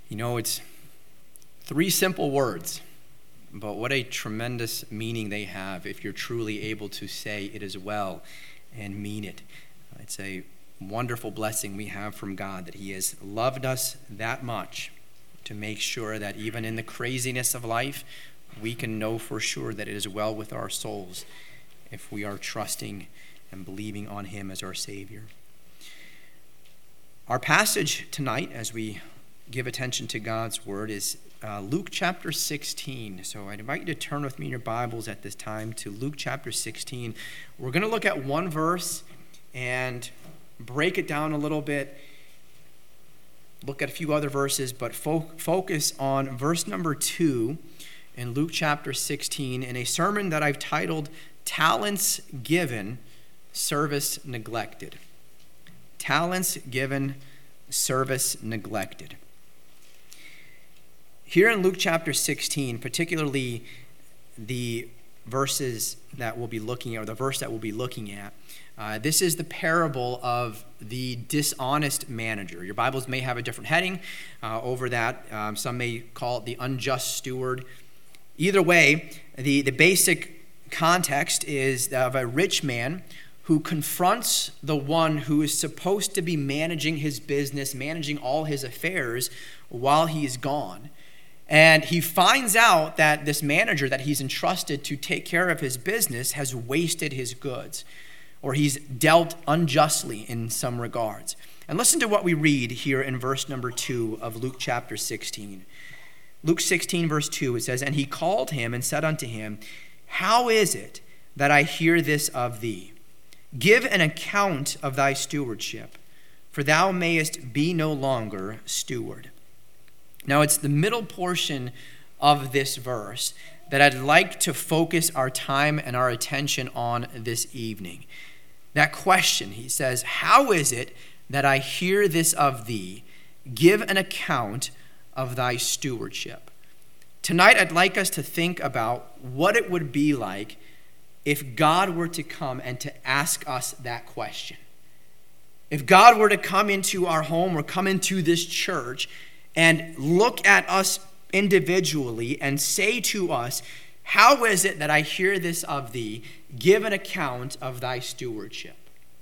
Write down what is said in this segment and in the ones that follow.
It's three simple words, but what a tremendous meaning they have if you're truly able to say it as well and mean it. It's a wonderful blessing we have from God that He has loved us that much to make sure that even in the craziness of life, we can know for sure that it is well with our souls if we are trusting and believing on Him as our Savior. Our passage tonight, as we give attention to God's Word, is Luke chapter 16. So I'd invite you to turn with me in your Bibles at this time to Luke chapter 16. We're going to look at one verse and break it down a little bit, look at a few other verses, but focus on verse number 2 in Luke chapter 16 in a sermon that I've titled, Talents Given, Service Neglected. Talents given, service neglected. Here in Luke chapter 16, particularly the verses that we'll be looking at, or the verse that we'll be looking at, this is the parable of the dishonest manager. Your Bibles may have a different heading over that. Some may call it the unjust steward. Either way, the basic context is of a rich man who confronts the one who is supposed to be managing his business, managing all his affairs while he is gone. And he finds out that this manager that he's entrusted to take care of his business has wasted his goods, or he's dealt unjustly in some regards. And listen to what we read here in verse number 2 of Luke chapter 16. Luke 16 verse 2, it says, "And he called him and said unto him, How is it that I hear this of thee? Give an account of thy stewardship, for thou mayest be no longer steward." Now, it's the middle portion of this verse that I'd like to focus our time and our attention on this evening. That question, he says, "How is it that I hear this of thee? Give an account of thy stewardship." Tonight, I'd like us to think about what it would be like if God were to come and to ask us that question. If God were to come into our home or come into this church and look at us individually and say to us, "How is it that I hear this of thee? Give an account of thy stewardship."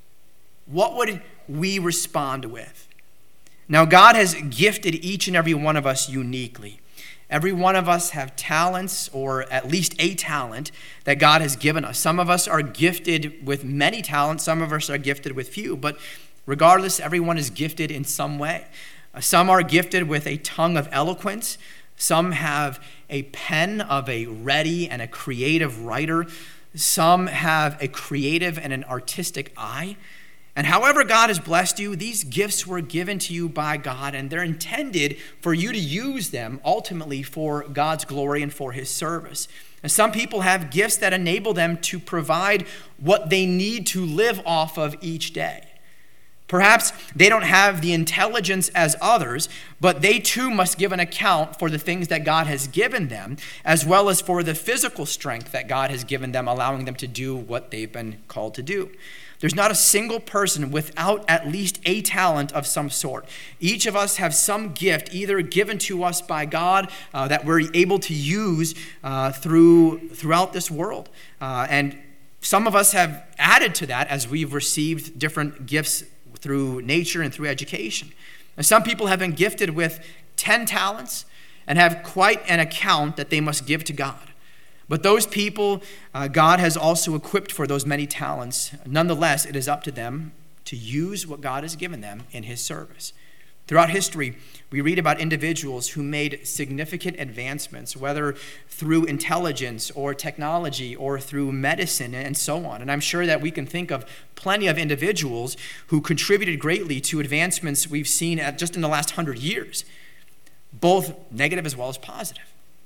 What would we respond with? Now, God has gifted each and every one of us uniquely. Every one of us have talents, or at least a talent that God has given us. Some of us are gifted with many talents. Some of us are gifted with few. But regardless, everyone is gifted in some way. Some are gifted with a tongue of eloquence. Some have a pen of a ready and a creative writer. Some have a creative and an artistic eye. And however God has blessed you, these gifts were given to you by God, and they're intended for you to use them ultimately for God's glory and for His service. And some people have gifts that enable them to provide what they need to live off of each day. Perhaps they don't have the intelligence as others, but they too must give an account for the things that God has given them, as well as for the physical strength that God has given them, allowing them to do what they've been called to do. There's not a single person without at least a talent of some sort. Each of us have some gift either given to us by God that we're able to use throughout this world. And some of us have added to that as we've received different gifts through nature and through education. And some people have been gifted with 10 talents and have quite an account that they must give to God. But those people, God has also equipped for those many talents. Nonetheless, it is up to them to use what God has given them in His service. Throughout history, we read about individuals who made significant advancements, whether through intelligence or technology or through medicine and so on. And I'm sure that we can think of plenty of individuals who contributed greatly to advancements we've seen just in the last 100 years, both negative as well as positive.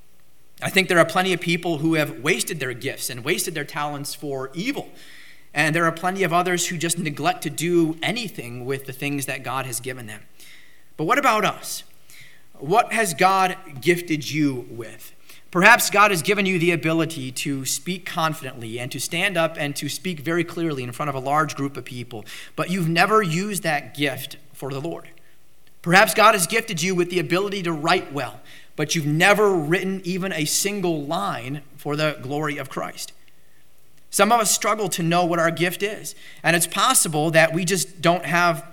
I think there are plenty of people who have wasted their gifts and wasted their talents for evil. And there are plenty of others who just neglect to do anything with the things that God has given them. But what about us? What has God gifted you with? Perhaps God has given you the ability to speak confidently and to stand up and to speak very clearly in front of a large group of people, but you've never used that gift for the Lord. Perhaps God has gifted you with the ability to write well, but you've never written even a single line for the glory of Christ. Some of us struggle to know what our gift is, and it's possible that we just don't have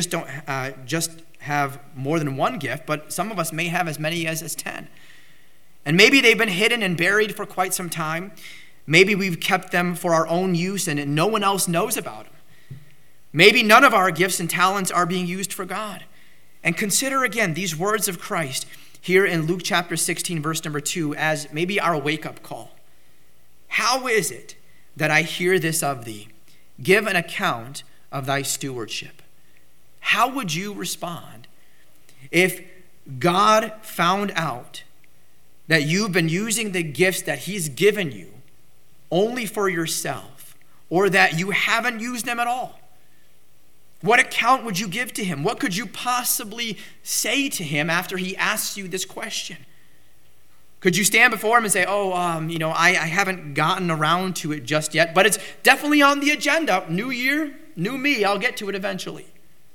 more than one gift, but some of us may have as many as 10. And maybe they've been hidden and buried for quite some time. Maybe we've kept them for our own use and no one else knows about them. Maybe none of our gifts and talents are being used for God. And consider again these words of Christ here in Luke chapter 16, verse number 2, as maybe our wake-up call. How is it that I hear this of thee? Give an account of thy stewardship. How would you respond if God found out that you've been using the gifts that he's given you only for yourself, or that you haven't used them at all? What account would you give to him? What could you possibly say to him after he asks you this question? Could you stand before him and say, I haven't gotten around to it just yet, but it's definitely on the agenda. New year, new me, I'll get to it eventually.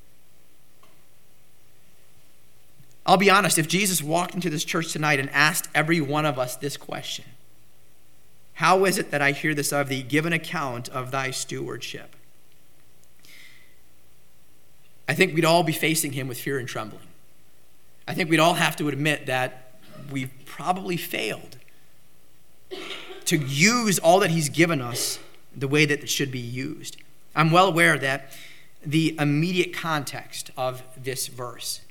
I'll be honest, if Jesus walked into this church tonight and asked every one of us this question, how is it that I hear this of thee? Give an account of thy stewardship. I think we'd all be facing him with fear and trembling. I think we'd all have to admit that we've probably failed to use all that he's given us the way that it should be used. I'm well aware that the immediate context of this verse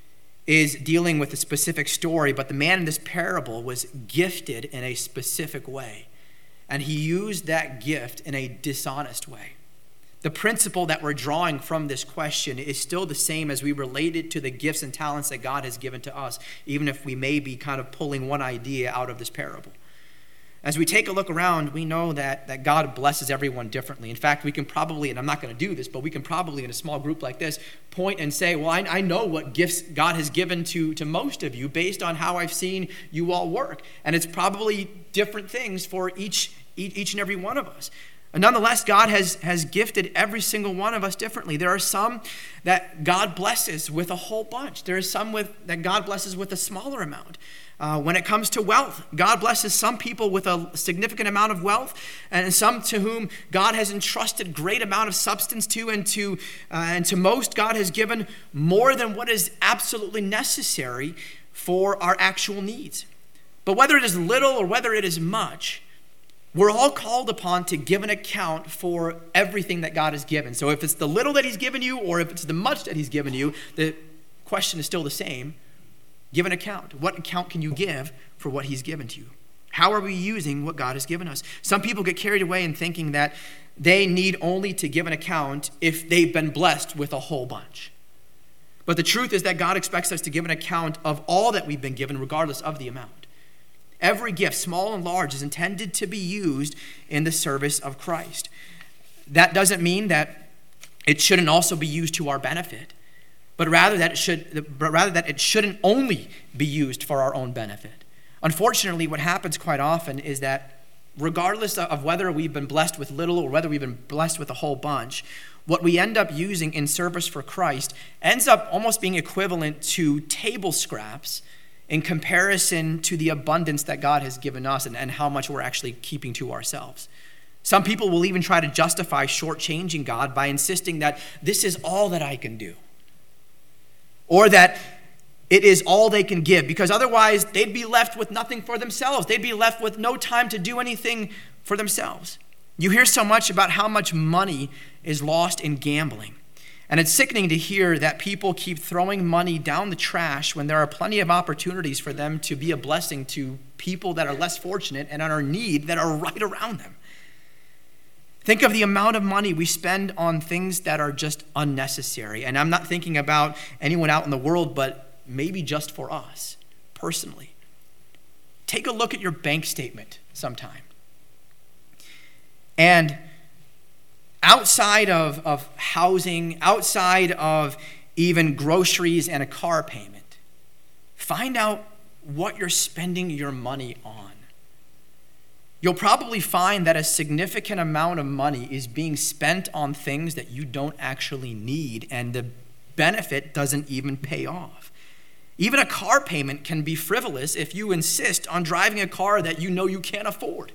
is dealing with a specific story, but the man in this parable was gifted in a specific way, and he used that gift in a dishonest way. The principle that we're drawing from this question is still the same as we relate it to the gifts and talents that God has given to us, even if we may be kind of pulling one idea out of this parable. As we take a look around, we know that God blesses everyone differently. In fact, we can probably, and I'm not going to do this, but we can probably in a small group like this point and say, well, I know what gifts God has given to most of you based on how I've seen you all work. And it's probably different things for each and every one of us. And nonetheless, God has gifted every single one of us differently. There are some that God blesses with a whole bunch. There are some that God blesses with a smaller amount. When it comes to wealth, God blesses some people with a significant amount of wealth, and some to whom God has entrusted great amount of substance to, and to most God has given more than what is absolutely necessary for our actual needs. But whether it is little or whether it is much, we're all called upon to give an account for everything that God has given. So if it's the little that he's given you or if it's the much that he's given you, the question is still the same. Give an account. What account can you give for what he's given to you? How are we using what God has given us? Some people get carried away in thinking that they need only to give an account if they've been blessed with a whole bunch. But the truth is that God expects us to give an account of all that we've been given, regardless of the amount. Every gift, small and large, is intended to be used in the service of Christ. That doesn't mean that it shouldn't also be used to our benefit, but rather that it shouldn't only be used for our own benefit. Unfortunately, what happens quite often is that regardless of whether we've been blessed with little or whether we've been blessed with a whole bunch, what we end up using in service for Christ ends up almost being equivalent to table scraps in comparison to the abundance that God has given us and how much we're actually keeping to ourselves. Some people will even try to justify shortchanging God by insisting that this is all that I can do, or that it is all they can give, because otherwise they'd be left with nothing for themselves. They'd be left with no time to do anything for themselves. You hear so much about how much money is lost in gambling. And it's sickening to hear that people keep throwing money down the trash when there are plenty of opportunities for them to be a blessing to people that are less fortunate and are in need that are right around them. Think of the amount of money we spend on things that are just unnecessary. And I'm not thinking about anyone out in the world, but maybe just for us personally. Take a look at your bank statement sometime. And outside of housing, outside of even groceries and a car payment, find out what you're spending your money on. You'll probably find that a significant amount of money is being spent on things that you don't actually need, and the benefit doesn't even pay off. Even a car payment can be frivolous if you insist on driving a car that you know you can't afford.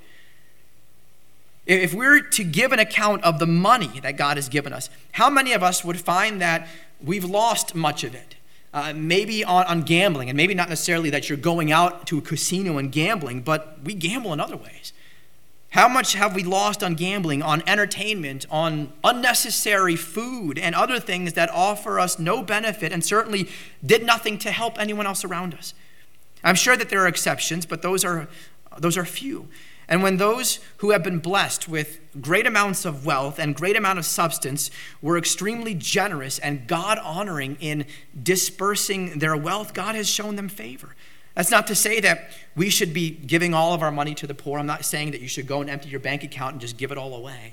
If we're to give an account of the money that God has given us, how many of us would find that we've lost much of it? Maybe on gambling, and maybe not necessarily that you're going out to a casino and gambling, but we gamble in other ways. How much have we lost on gambling, on entertainment, on unnecessary food, and other things that offer us no benefit and certainly did nothing to help anyone else around us? I'm sure that there are exceptions, but those are few. And when those who have been blessed with great amounts of wealth and great amount of substance were extremely generous and God-honoring in dispersing their wealth, God has shown them favor. That's not to say that we should be giving all of our money to the poor. I'm not saying that you should go and empty your bank account and just give it all away.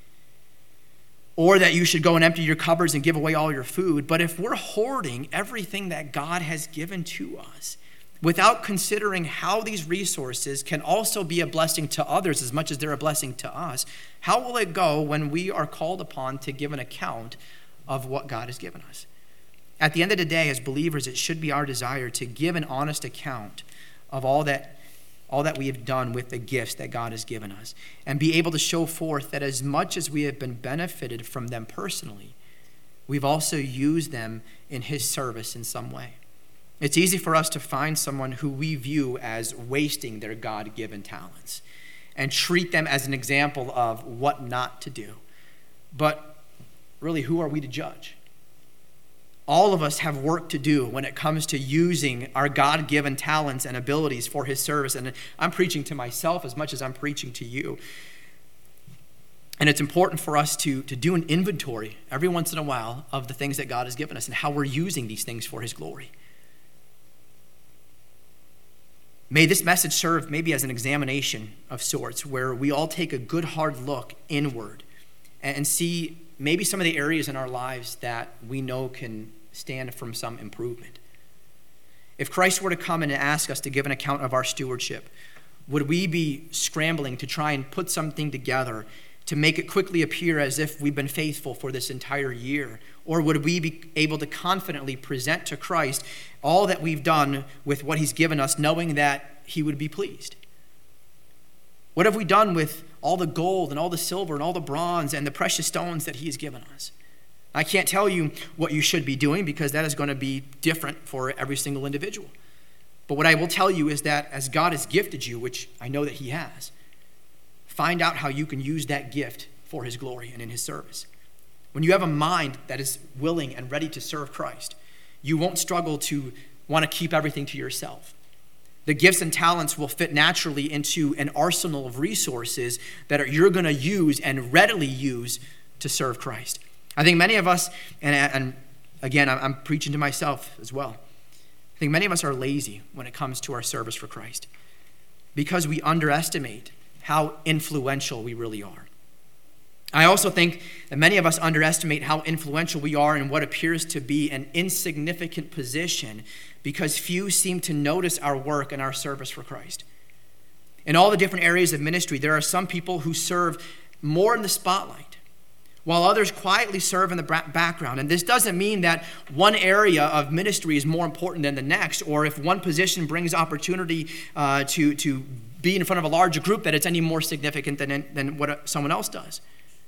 Or that you should go and empty your cupboards and give away all your food. But if we're hoarding everything that God has given to us, without considering how these resources can also be a blessing to others as much as they're a blessing to us, how will it go when we are called upon to give an account of what God has given us? At the end of the day, as believers, it should be our desire to give an honest account of all that we have done with the gifts that God has given us, and be able to show forth that as much as we have been benefited from them personally, we've also used them in His service in some way. It's easy for us to find someone who we view as wasting their God-given talents and treat them as an example of what not to do. But really, who are we to judge? All of us have work to do when it comes to using our God-given talents and abilities for His service. And I'm preaching to myself as much as I'm preaching to you. And it's important for us to do an inventory every once in a while of the things that God has given us and how we're using these things for His glory. May this message serve maybe as an examination of sorts where we all take a good hard look inward and see maybe some of the areas in our lives that we know can stand from some improvement. If Christ were to come and ask us to give an account of our stewardship, would we be scrambling to try and put something together to make it quickly appear as if we've been faithful for this entire year? Or would we be able to confidently present to Christ all that we've done with what He's given us, knowing that He would be pleased? What have we done with all the gold and all the silver and all the bronze and the precious stones that He has given us? I can't tell you what you should be doing because that is going to be different for every single individual. But what I will tell you is that as God has gifted you, which I know that He has, find out how you can use that gift for His glory and in His service. When you have a mind that is willing and ready to serve Christ, you won't struggle to want to keep everything to yourself. The gifts and talents will fit naturally into an arsenal of resources that you're going to use and readily use to serve Christ. I think many of us, and again, I'm preaching to myself as well, I think many of us are lazy when it comes to our service for Christ because we underestimate how influential we really are. I also think that many of us underestimate how influential we are in what appears to be an insignificant position because few seem to notice our work and our service for Christ. In all the different areas of ministry, there are some people who serve more in the spotlight, while others quietly serve in the background. And this doesn't mean that one area of ministry is more important than the next, or if one position brings opportunity to be in front of a larger group, that it's any more significant than what someone else does.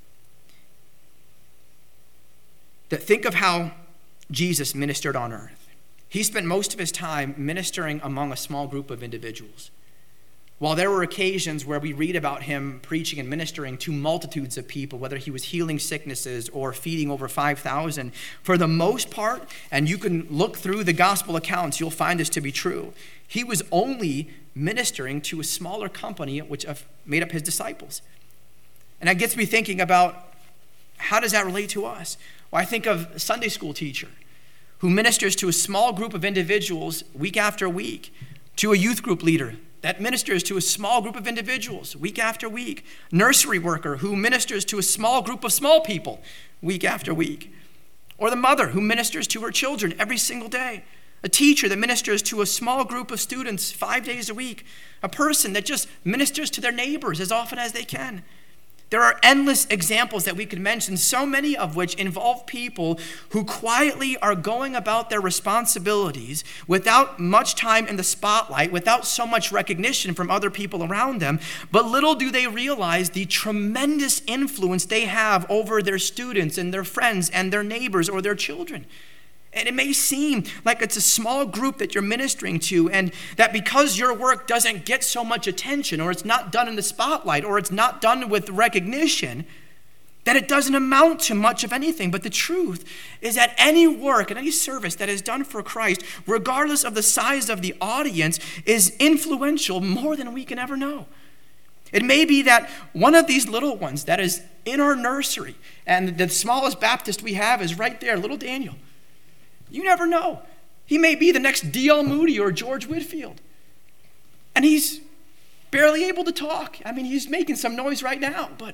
Think of how Jesus ministered on earth. He spent most of His time ministering among a small group of individuals. While there were occasions where we read about Him preaching and ministering to multitudes of people, whether He was healing sicknesses or feeding over 5,000, for the most part, and you can look through the gospel accounts, you'll find this to be true, He was only ministering to a smaller company which made up His disciples. And that gets me thinking about, how does that relate to us? Well, I think of a Sunday school teacher who ministers to a small group of individuals week after week, to a youth group leader that ministers to a small group of individuals week after week, nursery worker who ministers to a small group of small people week after week, or the mother who ministers to her children every single day, a teacher that ministers to a small group of students 5 days a week, a person that just ministers to their neighbors as often as they can. There are endless examples that we could mention, so many of which involve people who quietly are going about their responsibilities without much time in the spotlight, without so much recognition from other people around them. But little do they realize the tremendous influence they have over their students and their friends and their neighbors or their children. And it may seem like it's a small group that you're ministering to, and that because your work doesn't get so much attention, or it's not done in the spotlight, or it's not done with recognition, that it doesn't amount to much of anything. But the truth is that any work and any service that is done for Christ, regardless of the size of the audience, is influential more than we can ever know. It may be that one of these little ones that is in our nursery, and the smallest Baptist we have is right there, little Daniel. You never know. He may be the next D.L. Moody or George Whitefield. And he's barely able to talk. I mean, he's making some noise right now, but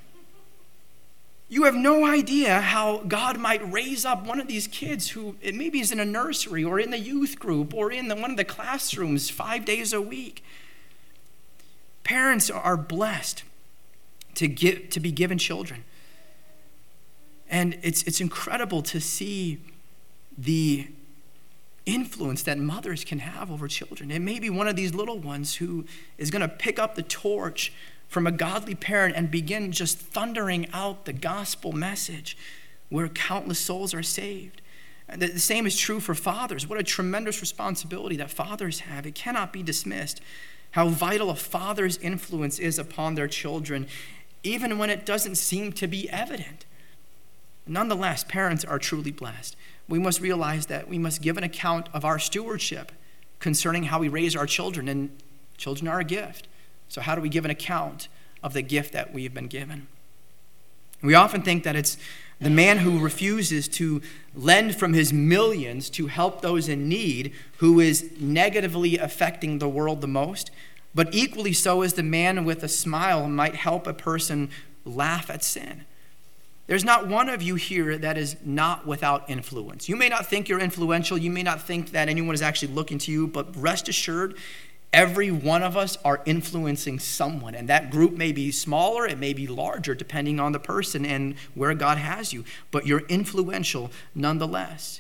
you have no idea how God might raise up one of these kids who maybe is in a nursery or in the youth group or in one of the classrooms 5 days a week. Parents are blessed to be given children. And it's incredible to see the influence that mothers can have over children. It may be one of these little ones who is going to pick up the torch from a godly parent and begin just thundering out the gospel message where countless souls are saved. And the same is true for fathers. What a tremendous responsibility that fathers have. It cannot be dismissed how vital a father's influence is upon their children, even when it doesn't seem to be evident. Nonetheless, parents are truly blessed. We must realize that we must give an account of our stewardship concerning how we raise our children, and children are a gift. So how do we give an account of the gift that we've been given? We often think that it's the man who refuses to lend from his millions to help those in need who is negatively affecting the world the most. But equally so is the man with a smile might help a person laugh at sin. There's not one of you here that is not without influence. You may not think you're influential. You may not think that anyone is actually looking to you, but rest assured, every one of us are influencing someone. And that group may be smaller, it may be larger, depending on the person and where God has you. But you're influential nonetheless.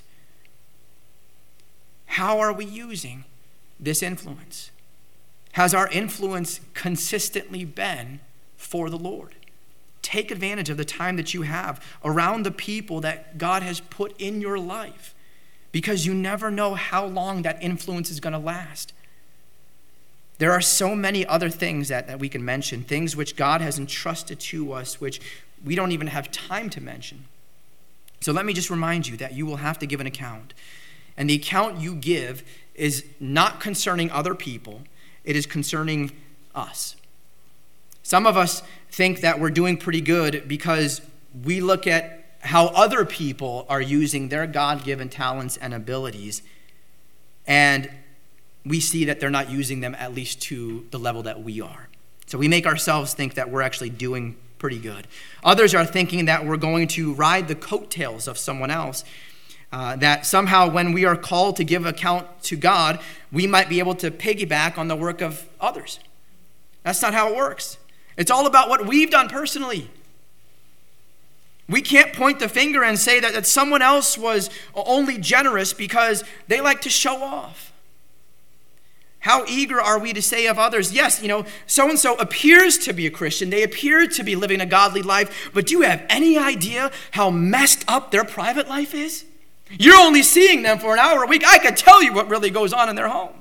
How are we using this influence? Has our influence consistently been for the Lord? Take advantage of the time that you have around the people that God has put in your life, because you never know how long that influence is going to last. There are so many other things that we can mention, things which God has entrusted to us, which we don't even have time to mention. So let me just remind you that you will have to give an account. And the account you give is not concerning other people, it is concerning us. Some of us think that we're doing pretty good because we look at how other people are using their God-given talents and abilities, and we see that they're not using them at least to the level that we are. So we make ourselves think that we're actually doing pretty good. Others are thinking that we're going to ride the coattails of someone else, that somehow when we are called to give account to God, we might be able to piggyback on the work of others. That's not how it works. It's all about what we've done personally. We can't point the finger and say that someone else was only generous because they like to show off. How eager are we to say of others, yes, so-and-so appears to be a Christian. They appear to be living a godly life, but do you have any idea how messed up their private life is? You're only seeing them for an hour a week. I could tell you what really goes on in their home.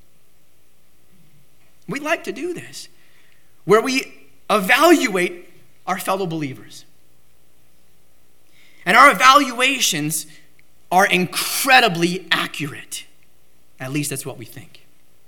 We like to do this, where we evaluate our fellow believers. And our evaluations are incredibly accurate. At least that's what we think.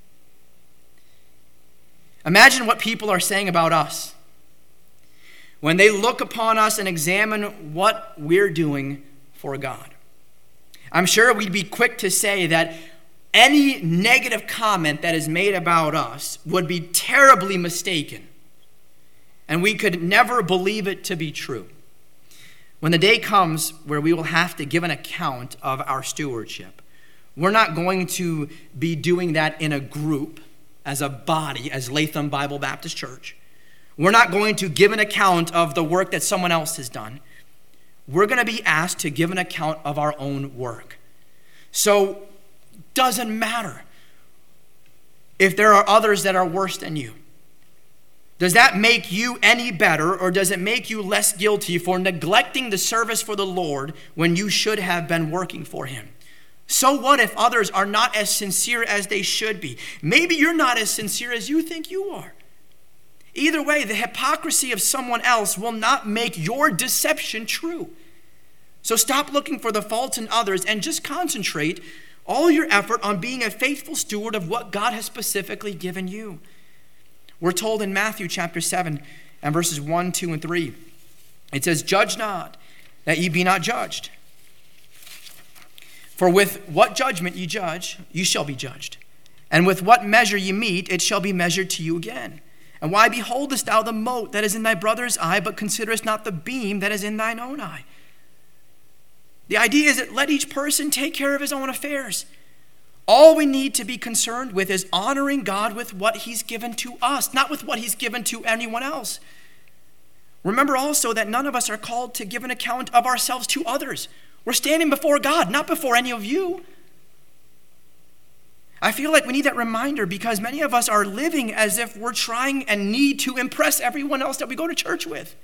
Imagine what people are saying about us when they look upon us and examine what we're doing for God. I'm sure we'd be quick to say that any negative comment that is made about us would be terribly mistaken, and we could never believe it to be true. When the day comes where we will have to give an account of our stewardship, we're not going to be doing that in a group, as a body, as Latham Bible Baptist Church. We're not going to give an account of the work that someone else has done. We're going to be asked to give an account of our own work. So, doesn't matter if there are others that are worse than you. Does that make you any better, or does it make you less guilty for neglecting the service for the Lord when you should have been working for him? So what if others are not as sincere as they should be? Maybe you're not as sincere as you think you are. Either way, the hypocrisy of someone else will not make your deception true. So stop looking for the faults in others and just concentrate all your effort on being a faithful steward of what God has specifically given you. We're told in Matthew chapter 7 and verses 1, 2, and 3. It says, "Judge not, that ye be not judged. For with what judgment ye judge, ye shall be judged. And with what measure ye mete, it shall be measured to you again. And why beholdest thou the mote that is in thy brother's eye, but considerest not the beam that is in thine own eye?" The idea is that let each person take care of his own affairs. All we need to be concerned with is honoring God with what he's given to us, not with what he's given to anyone else. Remember also that none of us are called to give an account of ourselves to others. We're standing before God, not before any of you. I feel like we need that reminder because many of us are living as if we're trying and need to impress everyone else that we go to church with.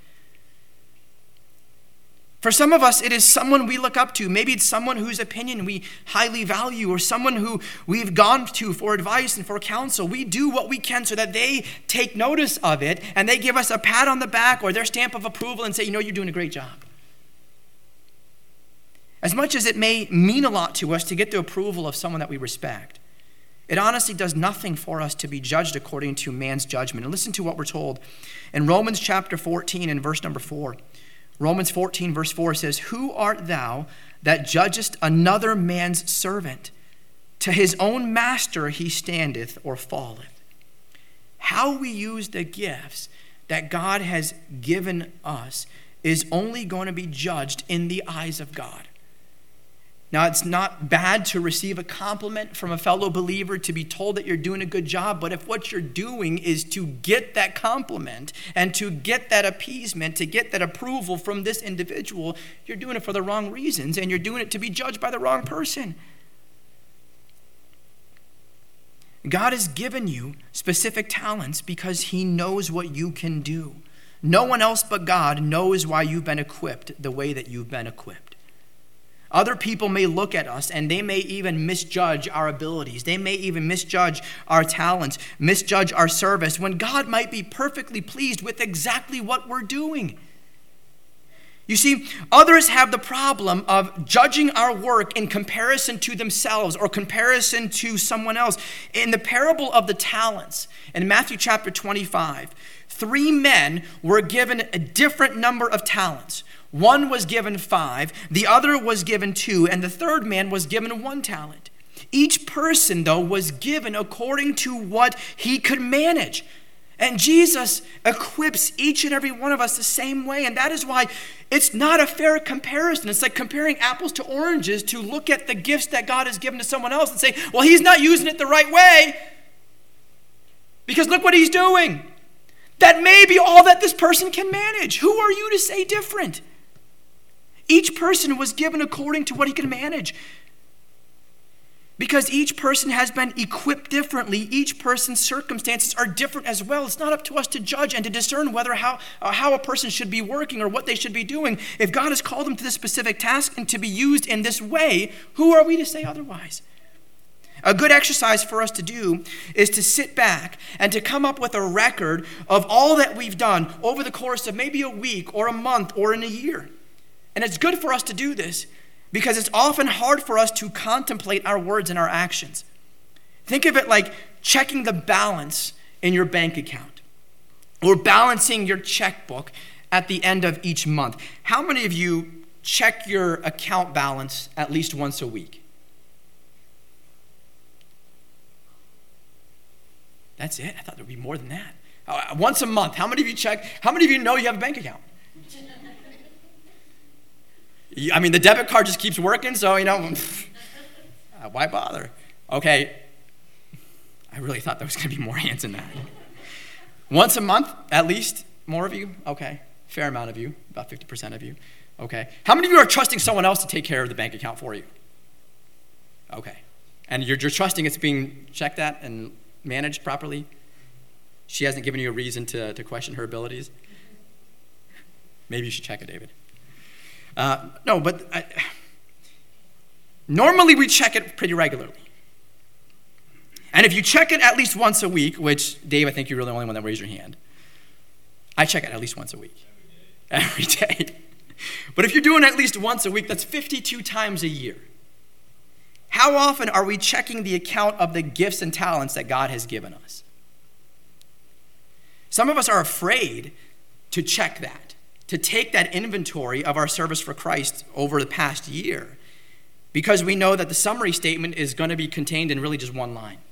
For some of us, it is someone we look up to. Maybe it's someone whose opinion we highly value, or someone who we've gone to for advice and for counsel. We do what we can so that they take notice of it and they give us a pat on the back or their stamp of approval and say, you're doing a great job. As much as it may mean a lot to us to get the approval of someone that we respect, it honestly does nothing for us to be judged according to man's judgment. And listen to what we're told in Romans chapter 14 and verse number 4. Romans 14 verse 4 says, "Who art thou that judgest another man's servant? To his own master he standeth or falleth." How we use the gifts that God has given us is only going to be judged in the eyes of God. Now, it's not bad to receive a compliment from a fellow believer, to be told that you're doing a good job, but if what you're doing is to get that compliment and to get that appeasement, to get that approval from this individual, you're doing it for the wrong reasons, and you're doing it to be judged by the wrong person. God has given you specific talents because he knows what you can do. No one else but God knows why you've been equipped the way that you've been equipped. Other people may look at us and they may even misjudge our abilities. They may even misjudge our talents, misjudge our service, when God might be perfectly pleased with exactly what we're doing. You see, others have the problem of judging our work in comparison to themselves or comparison to someone else. In the parable of the talents, in Matthew chapter 25, 3 men were given a different number of talents. One was given 5, the other was given 2, and the third man was given 1 talent. Each person, though, was given according to what he could manage. And Jesus equips each and every one of us the same way. And that is why it's not a fair comparison. It's like comparing apples to oranges to look at the gifts that God has given to someone else and say, well, he's not using it the right way because look what he's doing. That may be all that this person can manage. Who are you to say different? Each person was given according to what he could manage. Because each person has been equipped differently. Each person's circumstances are different as well. It's not up to us to judge and to discern whether how a person should be working or what they should be doing. If God has called them to this specific task and to be used in this way, who are we to say otherwise? A good exercise for us to do is to sit back and to come up with a record of all that we've done over the course of maybe a week or a month or in a year. And it's good for us to do this because it's often hard for us to contemplate our words and our actions. Think of it like checking the balance in your bank account or balancing your checkbook at the end of each month. How many of you check your account balance at least once a week? That's it? I thought there would be more than that. Once a month. How many of you check? How many of you know you have a bank account? I mean, the debit card just keeps working, so, why bother? Okay, I really thought there was going to be more hands in that. Once a month, at least? More of you? Okay. Fair amount of you. About 50% of you. Okay. How many of you are trusting someone else to take care of the bank account for you? Okay. And you're trusting it's being checked at and managed properly? She hasn't given you a reason to question her abilities? Maybe you should check it, David. No, but normally we check it pretty regularly. And if you check it at least once a week, which, Dave, I think you're really the only one that raised your hand. I check it at least once a week. Every day. But if you're doing it at least once a week, that's 52 times a year. How often are we checking the account of the gifts and talents that God has given us? Some of us are afraid to check that, to take that inventory of our service for Christ over the past year, because we know that the summary statement is going to be contained in really just one line.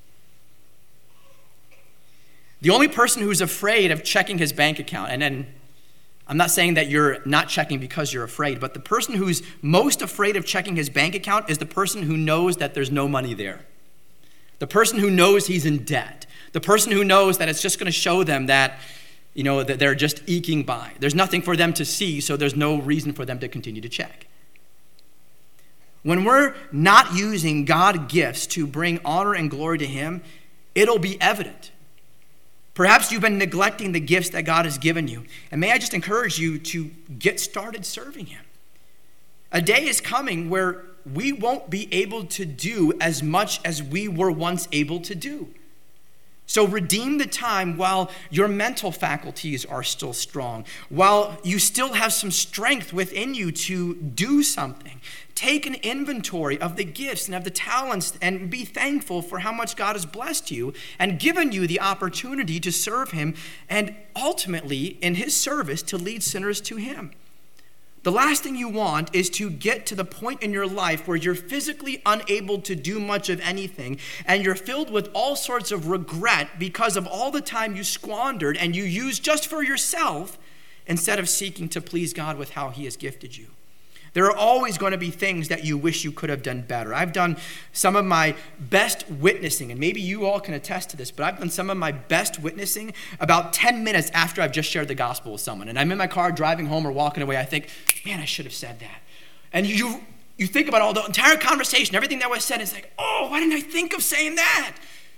The only person who's afraid of checking his bank account, and then I'm not saying that you're not checking because you're afraid, but the person who's most afraid of checking his bank account is the person who knows that there's no money there. The person who knows he's in debt. The person who knows that it's just going to show them that, that they're just eking by. There's nothing for them to see, so there's no reason for them to continue to check. When we're not using God gifts to bring honor and glory to him, it'll be evident. Perhaps you've been neglecting the gifts that God has given you. And may I just encourage you to get started serving him. A day is coming where we won't be able to do as much as we were once able to do. So redeem the time while your mental faculties are still strong, while you still have some strength within you to do something. Take an inventory of the gifts and of the talents and be thankful for how much God has blessed you and given you the opportunity to serve him and ultimately in his service to lead sinners to him. The last thing you want is to get to the point in your life where you're physically unable to do much of anything and you're filled with all sorts of regret because of all the time you squandered and you used just for yourself instead of seeking to please God with how he has gifted you. There are always going to be things that you wish you could have done better. I've done some of my best witnessing, and maybe you all can attest to this, but I've done some of my best witnessing about 10 minutes after I've just shared the gospel with someone. And I'm in my car driving home or walking away, I think, man, I should have said that. And you think about all the entire conversation, everything that was said, it's like, oh, why didn't I think of saying that?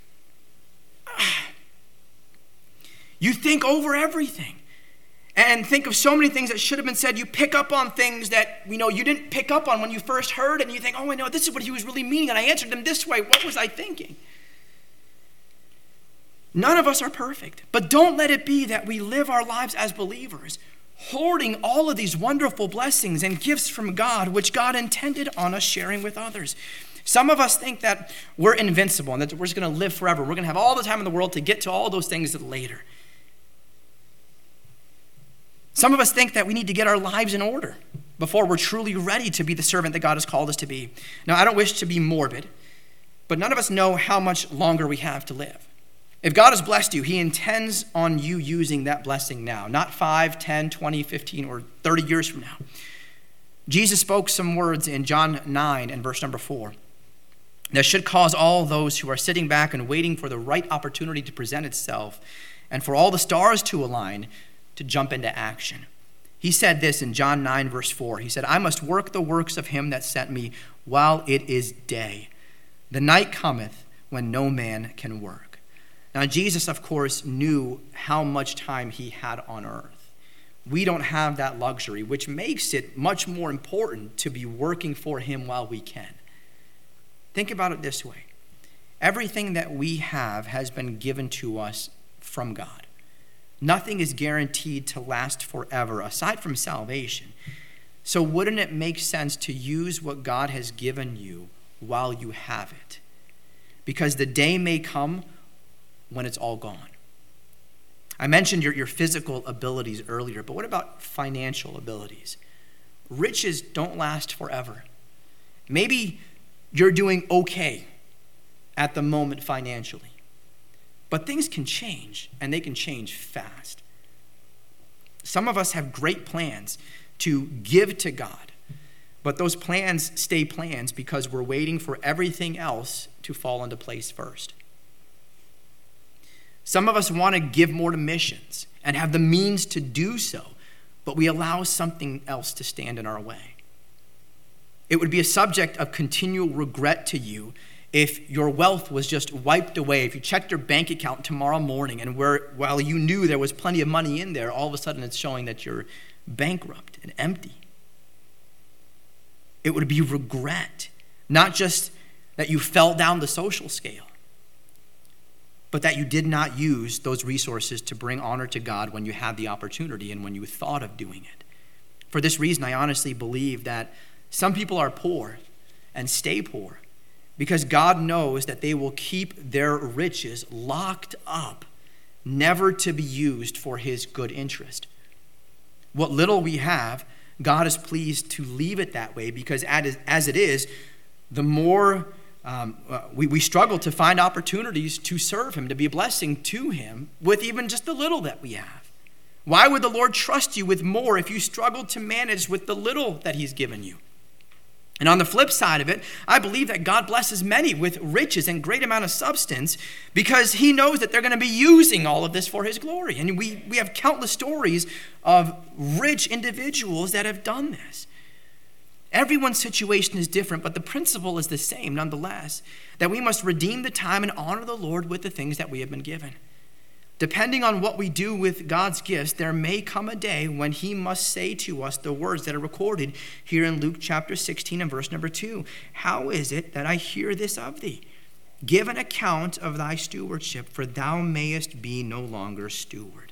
You think over everything. And think of so many things that should have been said. You pick up on things that you didn't pick up on when you first heard, and you think, oh, I know, this is what he was really meaning, and I answered them this way. What was I thinking? None of us are perfect, but don't let it be that we live our lives as believers, hoarding all of these wonderful blessings and gifts from God, which God intended on us sharing with others. Some of us think that we're invincible and that we're just going to live forever. We're going to have all the time in the world to get to all those things later. Some of us think that we need to get our lives in order before we're truly ready to be the servant that God has called us to be. Now, I don't wish to be morbid, but none of us know how much longer we have to live. If God has blessed you, he intends on you using that blessing now, not 5, 10, 20, 15, or 30 years from now. Jesus spoke some words in John 9 and verse number 4 that should cause all those who are sitting back and waiting for the right opportunity to present itself and for all the stars to align to jump into action. He said this in John 9, verse 4. He said, I must work the works of him that sent me while it is day. The night cometh when no man can work. Now, Jesus, of course, knew how much time he had on earth. We don't have that luxury, which makes it much more important to be working for him while we can. Think about it this way. Everything that we have has been given to us from God. Nothing is guaranteed to last forever aside from salvation. So wouldn't it make sense to use what God has given you while you have it? Because the day may come when it's all gone. I mentioned your physical abilities earlier, but what about financial abilities? Riches don't last forever. Maybe you're doing okay at the moment financially. But things can change, and they can change fast. Some of us have great plans to give to God, but those plans stay plans because we're waiting for everything else to fall into place first. Some of us want to give more to missions and have the means to do so, but we allow something else to stand in our way. It would be a subject of continual regret to you if your wealth was just wiped away, if you checked your bank account tomorrow morning and while you knew there was plenty of money in there, all of a sudden it's showing that you're bankrupt and empty. It would be regret, not just that you fell down the social scale, but that you did not use those resources to bring honor to God when you had the opportunity and when you thought of doing it. For this reason, I honestly believe that some people are poor and stay poor because God knows that they will keep their riches locked up, never to be used for his good interest. What little we have, God is pleased to leave it that way because as it is, the more we struggle to find opportunities to serve him, to be a blessing to him with even just the little that we have. Why would the Lord trust you with more if you struggle to manage with the little that he's given you? And on the flip side of it, I believe that God blesses many with riches and great amount of substance because he knows that they're going to be using all of this for his glory. And we have countless stories of rich individuals that have done this. Everyone's situation is different, but the principle is the same nonetheless, that we must redeem the time and honor the Lord with the things that we have been given. Depending on what we do with God's gifts, there may come a day when he must say to us the words that are recorded here in Luke chapter 16 and verse number 2. How is it that I hear this of thee? Give an account of thy stewardship, for thou mayest be no longer steward.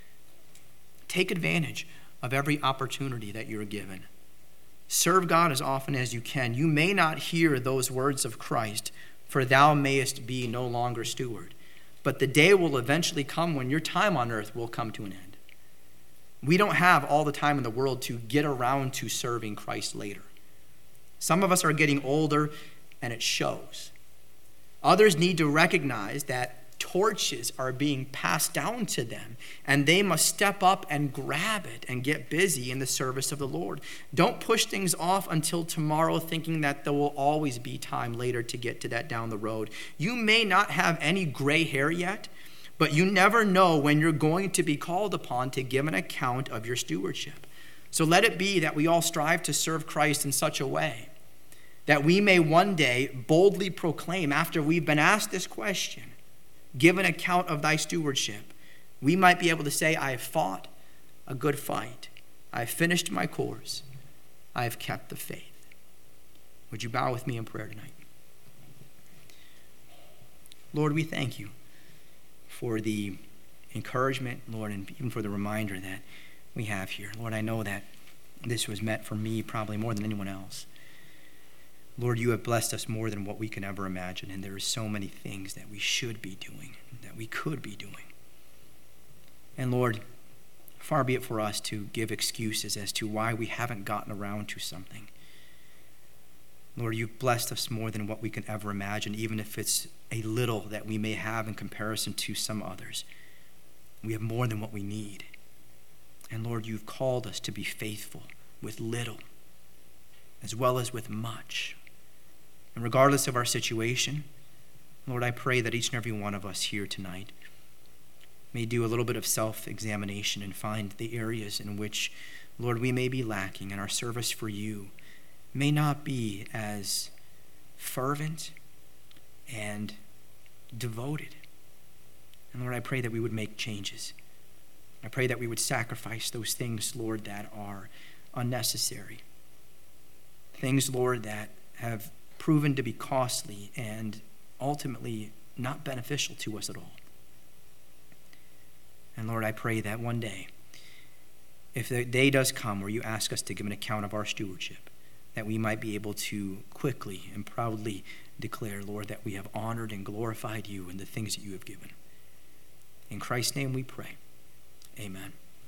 Take advantage of every opportunity that you're given. Serve God as often as you can. You may not hear those words of Christ, for thou mayest be no longer steward. But the day will eventually come when your time on earth will come to an end. We don't have all the time in the world to get around to serving Christ later. Some of us are getting older, and it shows. Others need to recognize that torches are being passed down to them, and they must step up and grab it and get busy in the service of the Lord. Don't push things off until tomorrow thinking that there will always be time later to get to that down the road. You may not have any gray hair yet, but you never know when you're going to be called upon to give an account of your stewardship. So let it be that we all strive to serve Christ in such a way that we may one day boldly proclaim, after we've been asked this question, give an account of thy stewardship, we might be able to say, I have fought a good fight. I have finished my course. I have kept the faith. Would you bow with me in prayer tonight? Lord, we thank you for the encouragement, Lord, and even for the reminder that we have here. Lord, I know that this was meant for me probably more than anyone else. Lord, you have blessed us more than what we can ever imagine, and there are so many things that we should be doing, that we could be doing. And Lord, far be it for us to give excuses as to why we haven't gotten around to something. Lord, you've blessed us more than what we can ever imagine, even if it's a little that we may have in comparison to some others. We have more than what we need. And Lord, you've called us to be faithful with little as well as with much. And regardless of our situation, Lord, I pray that each and every one of us here tonight may do a little bit of self-examination and find the areas in which, Lord, we may be lacking, and our service for you may not be as fervent and devoted. And Lord, I pray that we would make changes. I pray that we would sacrifice those things, Lord, that are unnecessary. Things, Lord, that have proven to be costly and ultimately not beneficial to us at all. And Lord, I pray that one day, if the day does come where you ask us to give an account of our stewardship, that we might be able to quickly and proudly declare, Lord, that we have honored and glorified you in the things that you have given. In Christ's name we pray. Amen.